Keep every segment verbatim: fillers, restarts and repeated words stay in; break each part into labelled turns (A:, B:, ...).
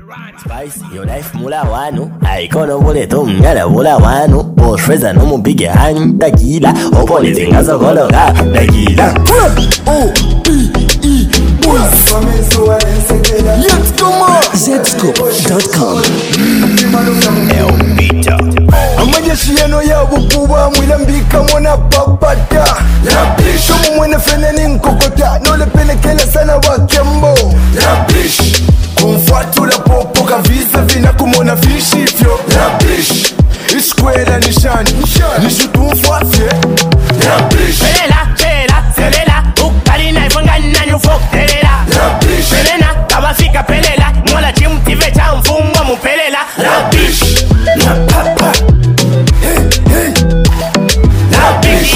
A: Spice, your life mula wanu Aikono vole to mnyala vula wanu Boshweza no mupige hanyu Takila, opo nizingazo kologa Takila O, E, E, Boys Let's go more Zscope dot com El Peter
B: Amajeshi yeno ya bukuwa Mwila mbika mwana papata Shomu mwene fene ni nkokota Nole pelekele sana wa kembo Kumfuatu la popo kaviza vina kumona fishi fyo Iskwela nishani Nishutu mfuafye
C: Pelela, pelela, selela Ukalina ifangana nyufok telela Pelena, kabafika pelela Mwala chimu tive cha mfumwa mupelela Rabish
B: Na papa Hey, hey
C: Rabish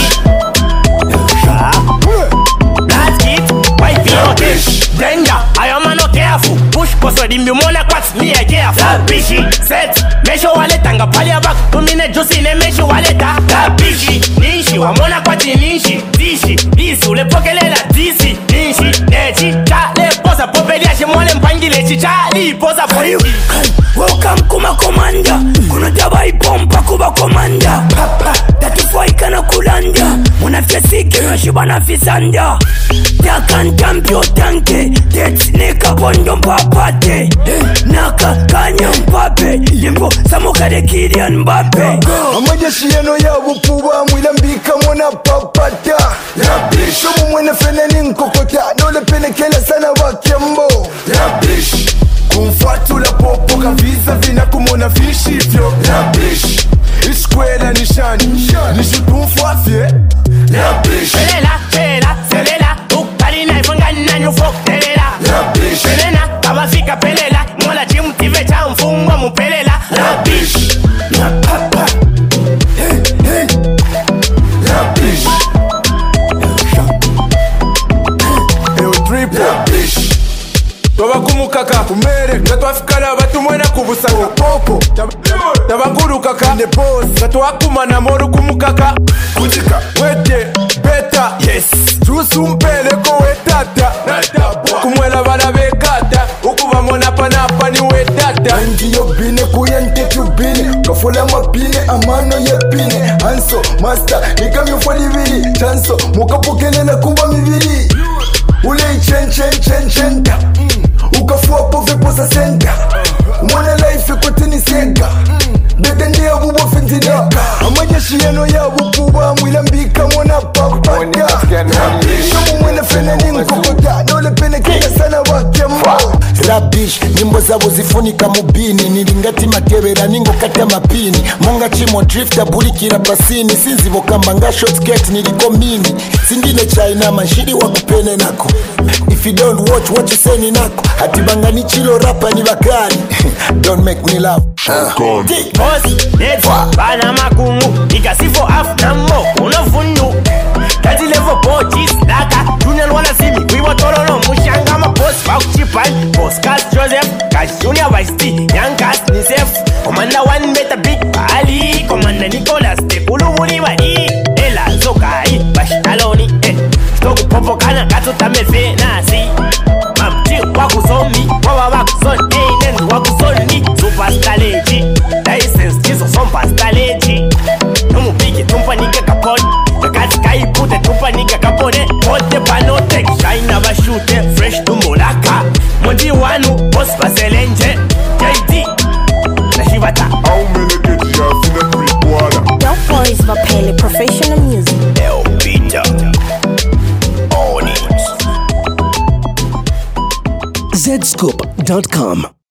C: Let's get wifey okay Danger, I am no careful Push koso dimbi mona kwats me a careful Rabishi, set Mesho waleta nga pali abak Tumine juicy ne mesho waleta Rabishi, nishi Wamona kwati nishi Dishi, disi ule pokelela disi Nishi, nechi Chale posa popeli ashe mwale mpangile Chichali posa poiki
D: Welcome kuma komanda Kuna taba ipompa kuba komanda Papa Tatufaika na kulanda Muna fiasiki nashiba na fisanda Takan tampio tanke Tets neka bondo mpapate Naka kanya mpape Limbo samuka de Kylian Mbappe
B: Amajeshi yeno ya bukuwa Mwila mbika mwana papata Shomu mwene fene ni nkokota Nole pelekele sana wa kembo Kumfuatu la popo kaviza vina kumona fishi fyo Iskwela nishani Nishutu mfuafye
C: Pelela, pelela, selela Ukalina ifangana nyufok telela Pelena, kabafika pelela Mwala chimu tive cha mfumwa mupelela Rabish
B: Na papa Hey, hey Rabish Eo triple Rabish Toba kumukaka kumere Natwafikala batu mwena kubusaka Popo Tabanguru kaka Ne boss Natwakuma na moru kumukaka Kujika Wete Beta Yes Jusu mpele ko wetata Kumwela bala bekata Ukuba mona panapa ni wetata Anji yo bine kuyente kubine Kafula mapine amano ye pine Anso Master Nikamyo foli vili Chanso Mukapokelela kuba mivili Ule chen chen chen chen Ukafua pove posa senta Mwana life kote ni sega Bete ndiya bubo fentina Amajeshi yeno ya bukuwa Mwila mbika mwana papata Shomu mwene fene ni nkokota Nole pelekele sana wa kembo
E: Rabish, nyimbo zabo zifunika mubini Nilingati matebera ningo kata mapini Monga chimo drifter bulikira pasini Sinzibo kamba nga shortcut niliko mini Singine China manshiri wakupene nako If you don't watch what you say ni nako Hatibanga ni chilo rapa ni bakari Don't make me laugh uh.
C: Boss, let's Bana makumu Ikasifo af nammo Unofunu Kazi levo bochis Laka Junior wana simi Wiwa tololo Mushanga ma boss Fauk chipan Boss Cass Joseph Cash Junior Vice T Young Cass Nisef Commander one Beta Big Ali Commander Nicholas Tekulu Wuli Wadi Ela Zokai Bash Taloni Eh Stoku Popo Kana Katsu Tamefe Nasi Mamchi Wakusomi Wawa Wakuson Eh Nendu Wakusoni Superstar Leji License Jizo Superstar Leji Numu Bigi Tumpa Nika Kaponi Kakati Kai Pute Tumpa Nika Kapone Pote Panotek Shine Abashute Fresh Tumulaka Monti Wanu Boss Baselenje J D Nashivata
F: Your boys Vapele Professional Music
A: El Peter On it
E: Zscope dot com